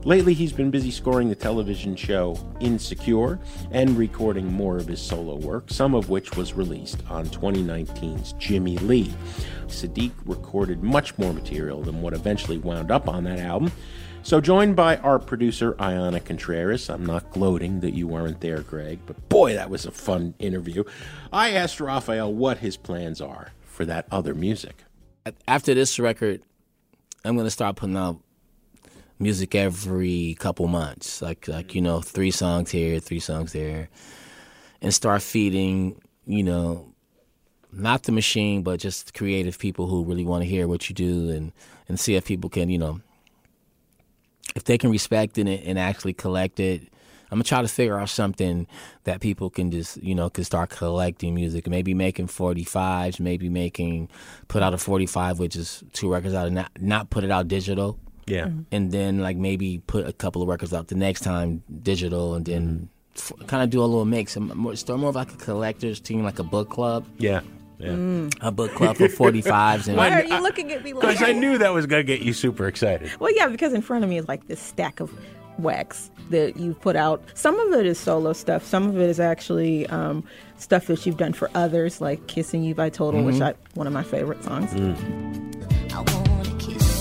Lately, he's been busy scoring the television show Insecure and recording more of his solo work, some of which was released on twenty nineteen's Jimmy Lee. Siddiq recorded much more material than what eventually wound up on that album. So joined by our producer, Ayana Contreras, I'm not gloating that you weren't there, Greg, but boy, that was a fun interview. I asked Raphael what his plans are for that other music. After this record, I'm going to start putting out music every couple months, like, like you know, three songs here, three songs there, and start feeding, you know, not the machine, but just creative people who really want to hear what you do, and, and see if people can, you know, if they can respect it and actually collect it. I'm going to try to figure out something that people can just, you know, can start collecting music. Maybe making forty-fives, maybe making, put out a forty-five, which is two records out, and not, not put it out digital. Yeah. And then, like, maybe put a couple of records out the next time digital, and then mm-hmm. f- kind of do a little mix. More, start more of like a collector's team, like a book club. Yeah. Yeah. Mm. A book club for forty-fives. And Why are you looking at me like Because I knew that was going to get you super excited. Well, yeah, because in front of me is like this stack of wax that you've put out. Some of it is solo stuff. Some of it is actually um, stuff that you've done for others, like Kissing You by Total, Mm-hmm. which I one of my favorite songs. Mm. I wanna kiss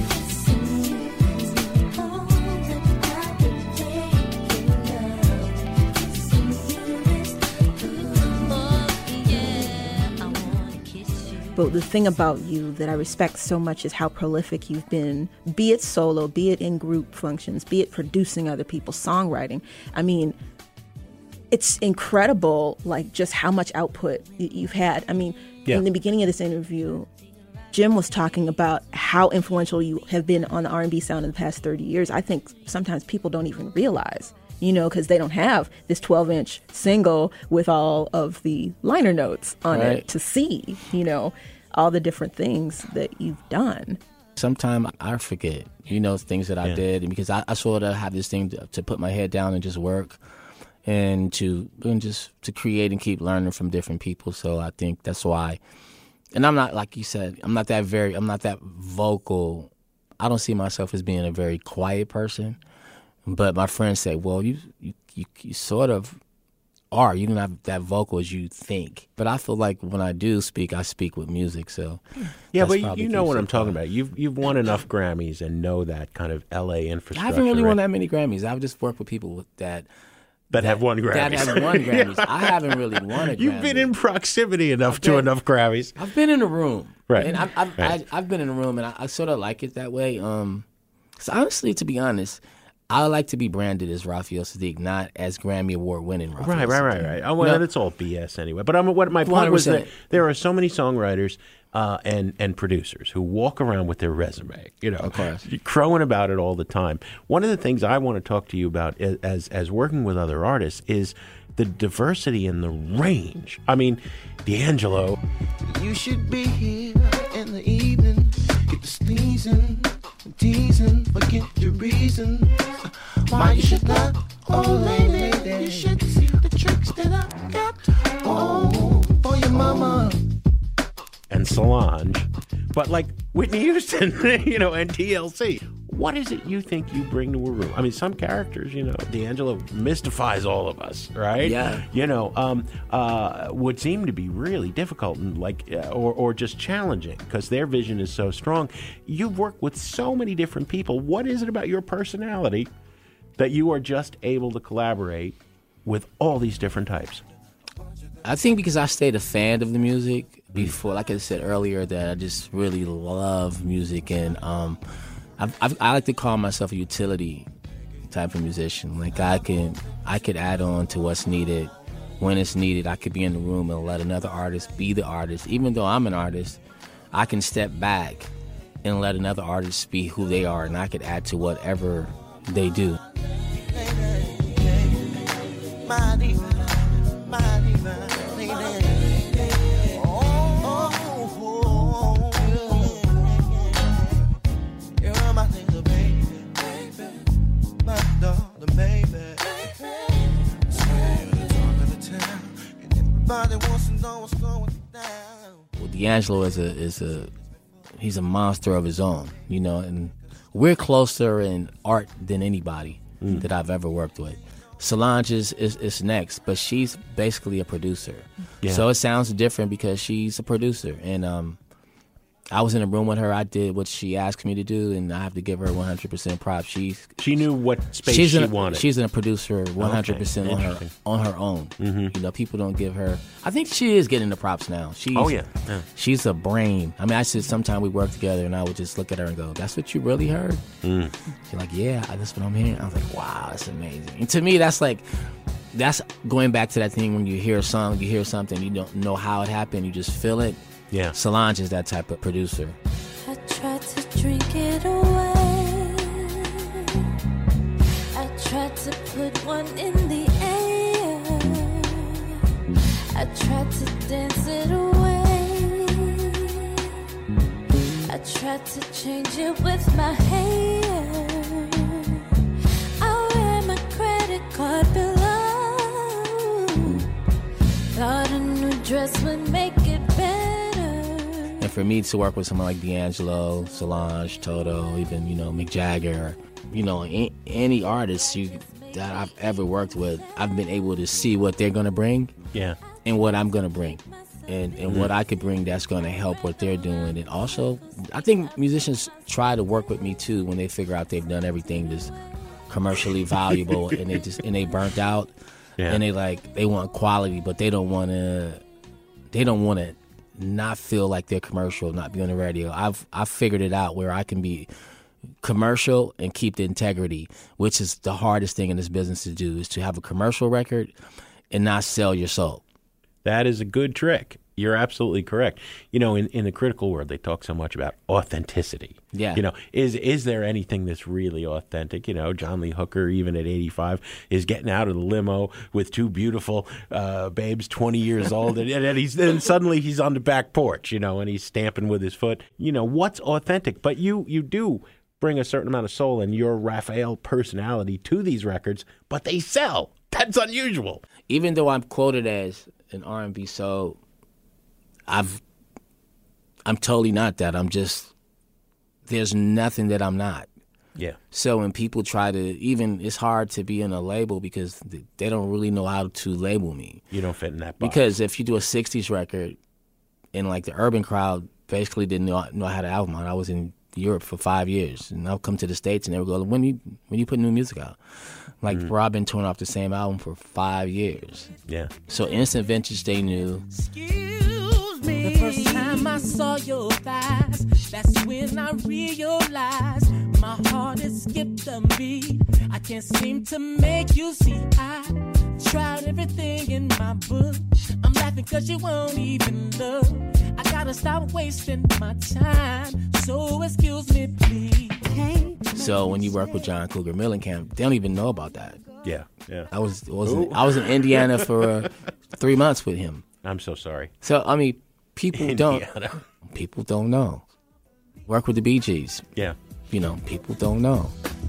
But the thing about you that I respect so much is how prolific you've been, be it solo, be it in group functions, be it producing other people's songwriting. I mean, it's incredible, like, just how much output y- you've had. I mean, Yeah. in the beginning of this interview, Jim was talking about how influential you have been on the R and B sound in the past thirty years. I think sometimes people don't even realize, you know, because they don't have this twelve-inch single with all of the liner notes on Right. it to see, you know, all the different things that you've done. Sometimes I forget, you know, things that I Yeah. did, and because I, I sort of have this thing to, to put my head down and just work, and to and just to create and keep learning from different people. So I think that's why. And I'm not, like you said, I'm not that very, I'm not that vocal. I don't see myself as being a very quiet person. But my friends say, well, you you, you, you sort of are. You're not that vocal as you think. But I feel like when I do speak, I speak with music. So Yeah, that's but probably you know keeps what it I'm talking quiet. about. You've you've won enough Grammys and know that kind of L A infrastructure. I haven't really right? won that many Grammys. I've just worked with people with that. that have won Grammys. That have won Grammys. I haven't really won a Grammy. You've been in proximity enough I've to been- enough Grammys. I've been in a room. Right. And I've, I've, Right. I, I've been in a room, and I, I sort of like it that way. Um, 'cause honestly, to be honest, I like to be branded as Raphael Siddiq, not as Grammy Award winning Raphael Right, right, right, Siddiq. right. Oh, well, No. it's all B S anyway. But I'm, what my point was that one hundred percent. there are so many songwriters uh, and and producers who walk around with their resume, you know, Of course. crowing about it all the time. One of the things I want to talk to you about as as, as working with other artists is the diversity and the range. I mean, D'Angelo. You should be here in the evening. Get the sneezing, teasing, forget your reason. Why you should not, oh lady, you should see the tricks that I got. Oh, for your mama. And Solange, but like Whitney Houston, you know, and T L C. What is it you think you bring to a room? I mean, some characters, you know, D'Angelo mystifies all of us, right? Yeah. You know, um, uh, would seem to be really difficult and like, uh, or or just challenging because their vision is so strong. You've worked with so many different people. What is it about your personality that you are just able to collaborate with all these different types? I think because I stayed a fan of the music before, like I said earlier, that I just really love music, and um, I've, I've, I like to call myself a utility type of musician. Like I can, I could add on to what's needed when it's needed. I could be in the room and let another artist be the artist. Even though I'm an artist, I can step back and let another artist be who they are, and I could add to whatever they do. My diva, my diva, lady. Oh, oh, oh, you're my little baby, my darling baby. Swear you're the talk of the town, and everybody wants to know what's going down. Well, D'Angelo is a is a he's a monster of his own, you know, and we're closer in art than anybody Mm. that I've ever worked with. Solange is, is, is next, but she's basically a producer. Yeah. So it sounds different because she's a producer. And um, I was in a room with her. I did what she asked me to do, and I have to give her one hundred percent props. She's, She knew what space she's she in a, wanted. She's in a producer one hundred percent Okay, on her interesting. on her own. Mhm. You know, people don't give her. I think she is getting the props now. She's, Oh, yeah. Yeah. She's a brain. I mean, I said sometime we work together, and I would just look at her and go, "That's what you really heard?" Mm. She's like, "Yeah, that's what I'm hearing." I was like, "Wow, that's amazing." And to me, that's like, that's going back to that thing when you hear a song, you hear something, you don't know how it happened, you just feel it. Yeah. Solange is that type of producer. I tried to drink it away. I tried to put one in the air. I tried to dance it away. I tried to change it with my hair. I wear my credit card below. Thought a new dress would make it better. And for me to work with someone like D'Angelo, Solange, Toto, even, you know, Mick Jagger, you know, any, any artist you, that I've ever worked with, I've been able to see what they're going to bring Yeah. and what I'm going to bring. And, and Mhm. what I could bring that's going to help what they're doing. And also, I think musicians try to work with me, too, when they figure out they've done everything that's commercially valuable and they just and they burnt out. Yeah. And they like, they want quality, but they don't want to, they don't want to not feel like they're commercial, not be on the radio. I've I've figured it out where I can be commercial and keep the integrity, which is the hardest thing in this business to do, is to have a commercial record and not sell your soul. That is a good trick. You're absolutely correct. You know, in, in the critical world, they talk so much about authenticity. Yeah. You know, is is there anything that's really authentic? You know, John Lee Hooker, even at eighty-five, is getting out of the limo with two beautiful uh, babes, twenty years old, and, and he's then suddenly he's on the back porch, you know, and he's stamping with his foot. You know, what's authentic? But you you do bring a certain amount of soul and your Raphael personality to these records, but they sell. That's unusual. Even though I'm quoted as an R and B soul, I've, I'm totally not that. I'm just, there's nothing that I'm not. Yeah. So when people try to, even, it's hard to be in a label because th- they don't really know how to label me. You don't fit in that box. Because if you do a sixties record and like the urban crowd basically didn't know, know how to album out. I was in Europe for five years and I'll come to the States and they would go, when you, when you put new music out? Like, Mm. bro, I've been touring off the same album for five years. Yeah. So Instant Vintage, they knew. The first time I saw your thighs, that's when I realized my heart has skipped a beat. I can't seem to make you see. I tried everything in my book. I'm laughing cause you won't even look. I gotta stop wasting my time. So excuse me, please. So when you work with John Cougar Mellencamp, they don't even know about that. Yeah, yeah. I was was Ooh. I was in Indiana for uh, three months with him. I'm so sorry. So I mean, people Indiana. don't people don't know. Work with the Bee Gees. Yeah. You know, people don't know.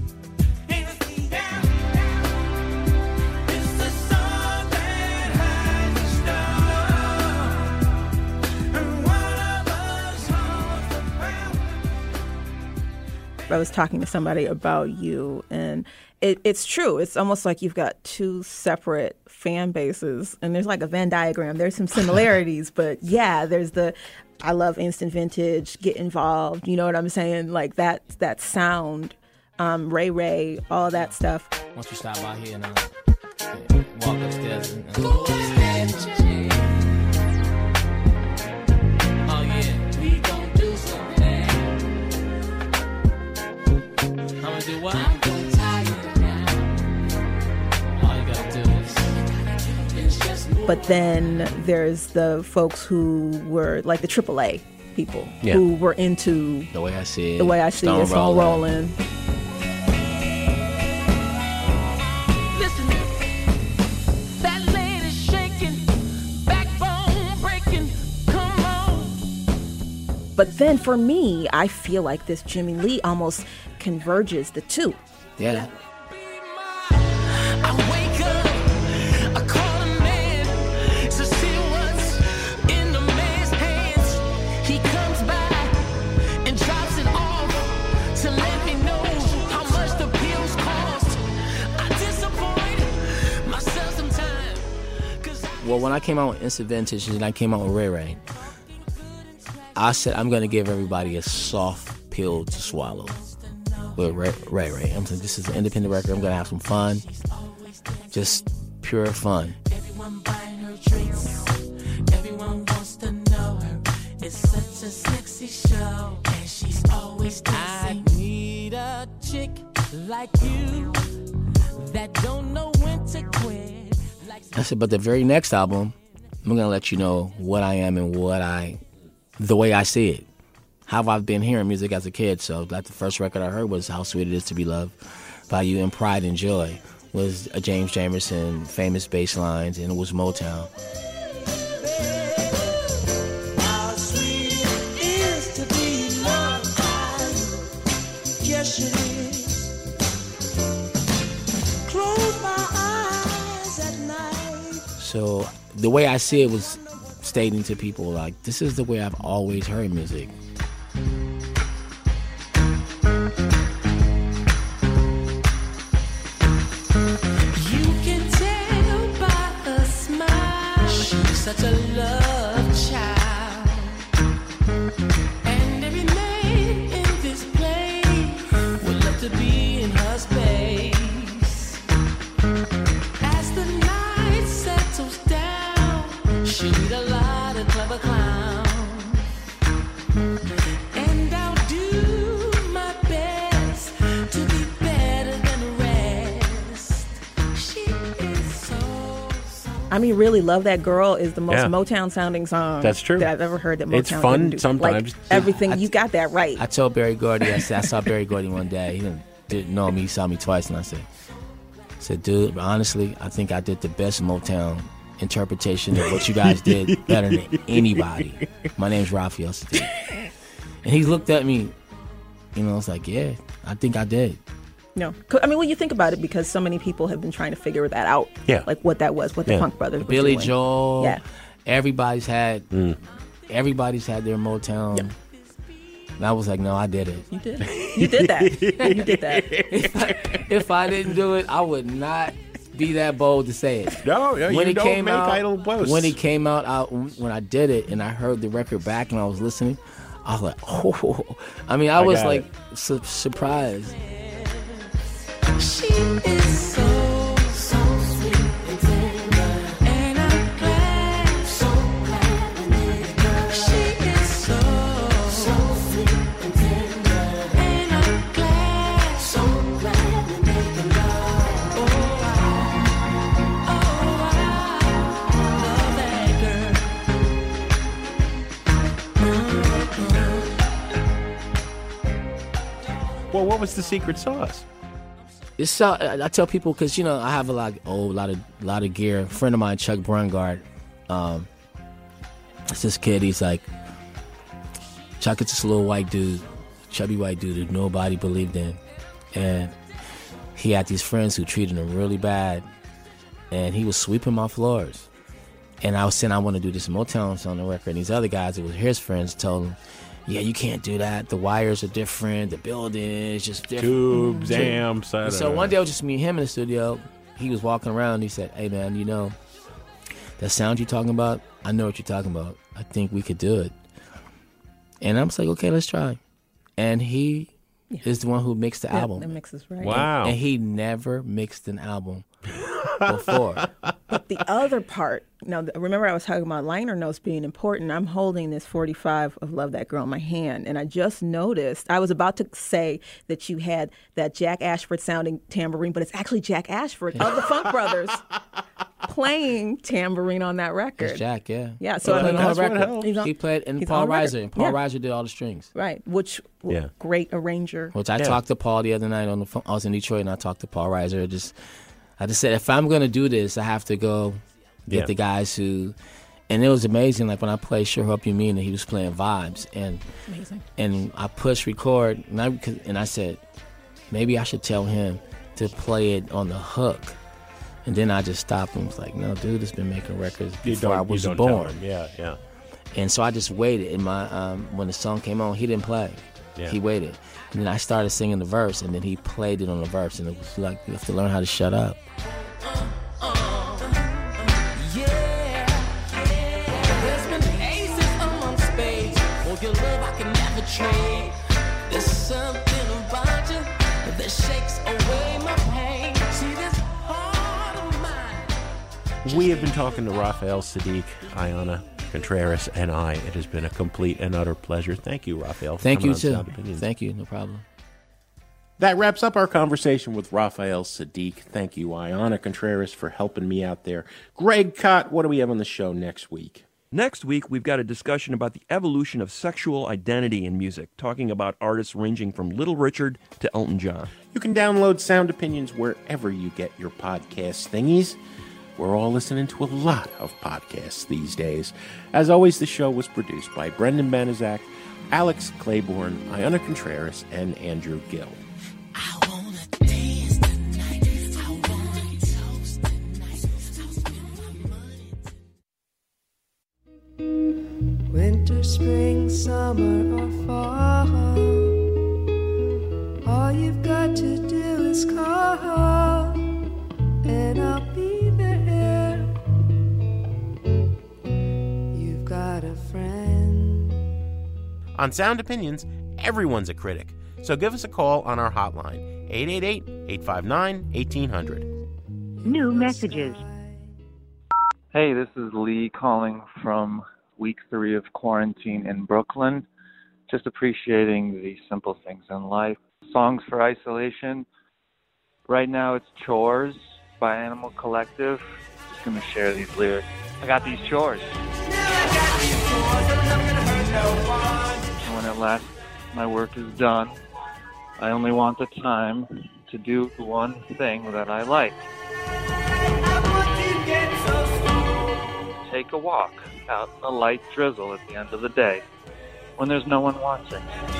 I was talking to somebody about you, and it, it's true. It's almost like you've got two separate fan bases, and there's like a Venn diagram. There's some similarities, but yeah, there's the I love Instant Vintage, get involved. You know what I'm saying? Like that that sound, um, Ray Ray, all that stuff. Why don't you stop by here and uh, walk upstairs and, and go upstairs. Oh yeah, we gon' do something. I'm gonna do what? I'm gonna tie you down. All you gotta do is, is just move. But then there's the folks who were like the triple A people Yeah. who were into The Way I See It. the way I see Stone it, Stone Rollin'. Rolling. Listen, that lady's shaking, backbone breaking. Come on. But then for me, I feel like this Jimmy Lee almost converges the two. Yeah. I wake up, I call a man to see what's in the man's hands. He comes by and drops it off to let me know Well, when I came out with Instant Vintage and I came out with Ray Ray, I said I'm going to give everybody a soft pill to swallow with Ray Ray. Ray. I'm saying this is an independent record. I'm going to have some fun, just pure fun. Everyone buying her drinks. Everyone wants to know her. It's such a sexy show, and she's always dancing. I need a chick like you that don't know when to quit. I said, but the very next album, I'm going to let you know what I am and what I, the way I see it. How I've been hearing music as a kid. So like the first record I heard was How Sweet It Is to Be Loved by You, and Pride and Joy was a James Jamerson, famous bass lines, and it was Motown. How sweet it is to be loved by you. Yes, it is. Close my eyes at night. So the way I see it was stating to people, like, this is the way I've always heard music. You can tell by her smile she's such a love child. And every man in this place would love to be in her space. As the night settles down, she need a lot of clever clowns. And I'll do my best to be better than the rest. She is so, so I mean, really, Love That Girl is the most Yeah. Motown sounding song That's true. that I've ever heard that Motown It's fun didn't do. sometimes. Like, everything, you got that right. I told Barry Gordy, I said, I saw Barry Gordy one day. He didn't, didn't know me. He saw me twice, and I said, I said, dude, honestly, I think I did the best Motown interpretation of what you guys did better than anybody. My name's Raphael Saadiq. And he looked at me, you know, I was like, yeah, I think I did. No, 'Cause- I mean, when you think about it, because so many people have been trying to figure that out. Yeah. Like what that was, what the Yeah. Funk Brothers were Billy doing. Joel, Yeah. everybody's had, everybody's had their Motown. And I was like, no, I did it. You did. You did that. You did that. if, I, if I didn't do it, I would not be that bold to say it. No, no, you don't make idle boasts. When it came out, I, when I did it and I heard the record back and I was listening, I was like, oh. I mean, I, I was got like it. su- surprised. She is so, so sweet and tender. And I'm glad, so glad I met her. She is so, so sweet and tender. And I'm glad, so glad I met her. Oh, I, oh, I love that girl. Well, what was the secret sauce? It's uh, I I tell people because you know I have a lot, oh, a lot of, lot of gear. A friend of mine, Chuck Brungard, um, it's this kid. He's like, Chuck is this little white dude, chubby white dude who nobody believed in, and he had these friends who treated him really bad, and he was sweeping my floors. And I was saying I want to do this Motown on the record, and these other guys, it was his friends, told him, yeah, you can't do that. The wires are different. The building is just different. Tubes, amps. I And don't so know. one day it was just me and him in the studio. He was walking around. He said, hey, man, you know, that sound you're talking about, I know what you're talking about. I think we could do it. And I was like, okay, let's try. And he is the one who mixed the Yeah, album. that mixes right. Wow. And he never mixed an album before. But the other part, now th- remember I was talking about liner notes being important. I'm holding this forty-five of Love That Girl in my hand, and I just noticed, I was about to say that you had that Jack Ashford sounding tambourine, but it's actually Jack Ashford of the Funk Brothers playing tambourine on that record. It's Jack, yeah. Yeah, so he I played mean, on that's the what record. helps. He's on- He played, and he's Paul on record. Reiser, and Paul Yeah. Reiser did all the strings. Right, which w- Yeah. great arranger. Which I Yeah. talked to Paul the other night on the phone. I was in Detroit and I talked to Paul Reiser. Just, I just said, if I'm going to do this, I have to go get Yeah. the guys who, and it was amazing. Like when I played Sure Hope You Mean It, he was playing vibes, and Amazing. and I pushed record, and I and I said, maybe I should tell him to play it on the hook. And then I just stopped and was like, no, dude, has been making records You before don't- I you was don't tell born. him. Yeah, yeah. And so I just waited. And my um, when the song came on, he didn't play. Yeah. He waited. And then I started singing the verse, and then he played it on the verse. And it was like, you have to learn how to shut up. Yeah. your love I can never trade. There's something about you that shakes away my pain. See this heart of mine. We have been talking to Raphael Saadiq, Ayanna Contreras, and I. It has been a complete and utter pleasure. Thank you, Raphael. For Thank coming you, on too. Sound Opinions. Thank you. No problem. That wraps up our conversation with Raphael Saadiq. Thank you, Ayanna Contreras, for helping me out there. Greg Kot, what do we have on the show next week? Next week, we've got a discussion about the evolution of sexual identity in music, talking about artists ranging from Little Richard to Elton John. You can download Sound Opinions wherever you get your podcast thingies. We're all listening to a lot of podcasts these days. As always, the show was produced by Brendan Banaszak, Alex Claiborne, Ayanna Contreras, and Andrew Gill. Winter, spring, summer, or fall, all you've got to do is call, and I'll be there. You've got a friend. On Sound Opinions, everyone's a critic. So give us a call on our hotline, eight eight eight, eight five nine, one eight zero zero. New messages. Hey, this is Lee calling from week three of quarantine in Brooklyn. Just appreciating the simple things in life. Songs for isolation. Right now it's Chores by Animal Collective. Just going to share these lyrics. I got these chores. And when at last my work is done, I only want the time to do one thing that I like. Take a walk out in the light drizzle at the end of the day when there's no one watching.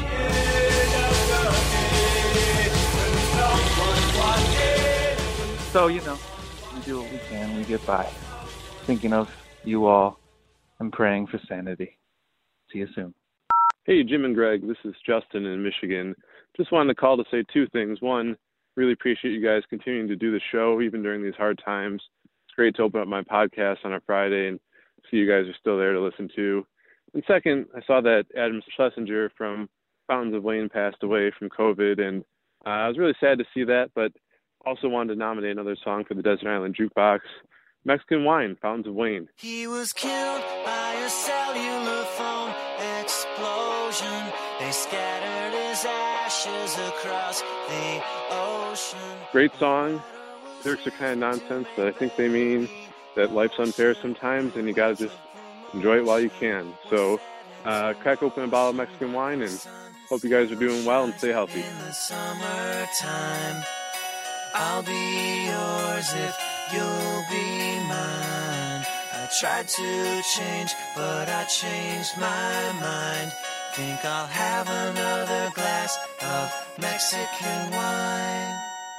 So, you know, we do what we can, we get by. Thinking of you all and praying for sanity. See you soon. Hey, Jim and Greg, this is Justin in Michigan. Just wanted to call to say two things. One, really appreciate you guys continuing to do the show even during these hard times. It's great to open up my podcast on a Friday and see you guys are still there to listen to. And second, I saw that Adam Schlesinger from Fountains of Wayne passed away from COVID, and uh, I was really sad to see that, but also wanted to nominate another song for the Desert Island Jukebox, Mexican Wine, Fountains of Wayne. He was killed by a cellular phone explosion. They scattered his ashes across the ocean. Great song. Lyrics are kind of nonsense, but I think they mean that life's unfair sometimes, and you got to just enjoy it while you can. So uh, crack open a bottle of Mexican wine, and hope you guys are doing well and stay healthy. In the summertime, I'll be yours if you'll be mine. I tried to change, but I changed my mind. Think I'll have another glass of Mexican wine.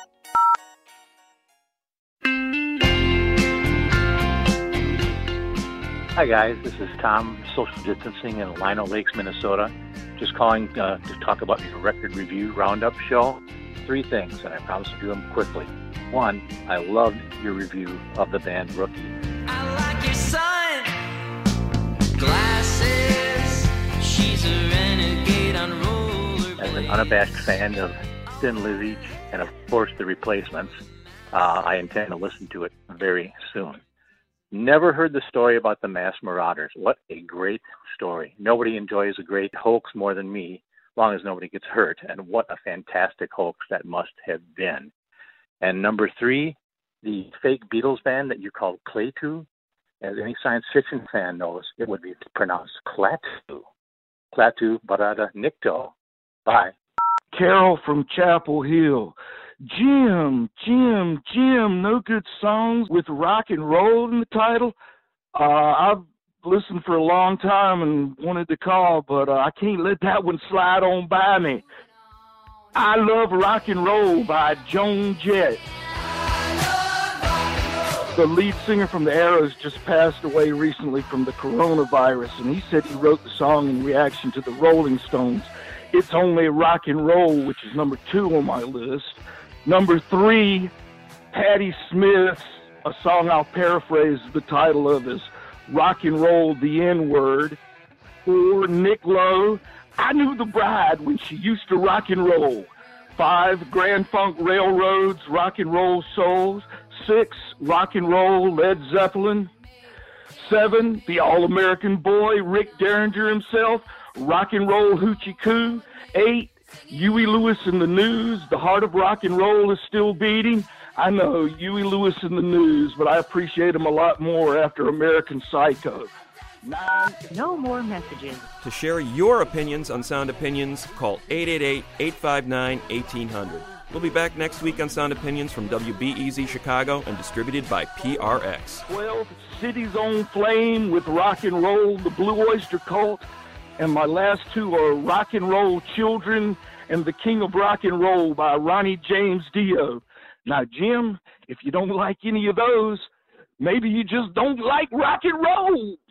Hi guys, this is Tom, social distancing in Lino Lakes, Minnesota. Just calling uh, to talk about your record review roundup show. Three things, and I promise to do them quickly. One, I loved your review of the band Rookie. I like your son. Glasses. She's a renegade on rollerblades. As an unabashed fan of Thin Lizzy and of course the Replacements, uh, I intend to listen to it very soon. Never heard the story about the Mass Marauders. What a great story. Nobody enjoys a great hoax more than me, as long as nobody gets hurt. And what a fantastic hoax that must have been. And number three, the fake Beatles band that you called Klaatu. As any science fiction fan knows, it would be pronounced Klaatu. Klaatu Barada Nikto. Bye. Carol from Chapel Hill. Jim, Jim, Jim, no good songs with rock and roll in the title. Uh, I've listened for a long time and wanted to call, but uh, I can't let that one slide on by me. I Love Rock and Roll by Joan Jett. The lead singer from the Arrows just passed away recently from the coronavirus, and he said he wrote the song in reaction to the Rolling Stones. It's Only Rock and Roll, which is number two on my list. Number three, Patti Smith's, a song I'll paraphrase the title of is Rock and Roll the N-Word. Four, Nick Lowe. I knew the bride when she used to rock and roll. Five, Grand Funk Railroad's Rock and Roll Souls. Six, Rock and Roll Led Zeppelin. Seven, the All-American Boy, Rick Derringer himself, Rock and Roll Hoochie Coo. Eight, Huey Lewis and the News, The Heart of Rock and Roll is Still Beating. I know, Huey Lewis and the News, but I appreciate him a lot more after American Psycho. Nine. No more messages. To share your opinions on Sound Opinions, call eight eight eight, eight five nine, one eight hundred. We'll be back next week on Sound Opinions from W B E Z Chicago and distributed by P R X. twelve, City's Own Flame with Rock and Roll, the Blue Oyster Cult. And my last two are Rock and Roll Children and The King of Rock and Roll by Ronnie James Dio. Now, Jim, if you don't like any of those, maybe you just don't like rock and roll.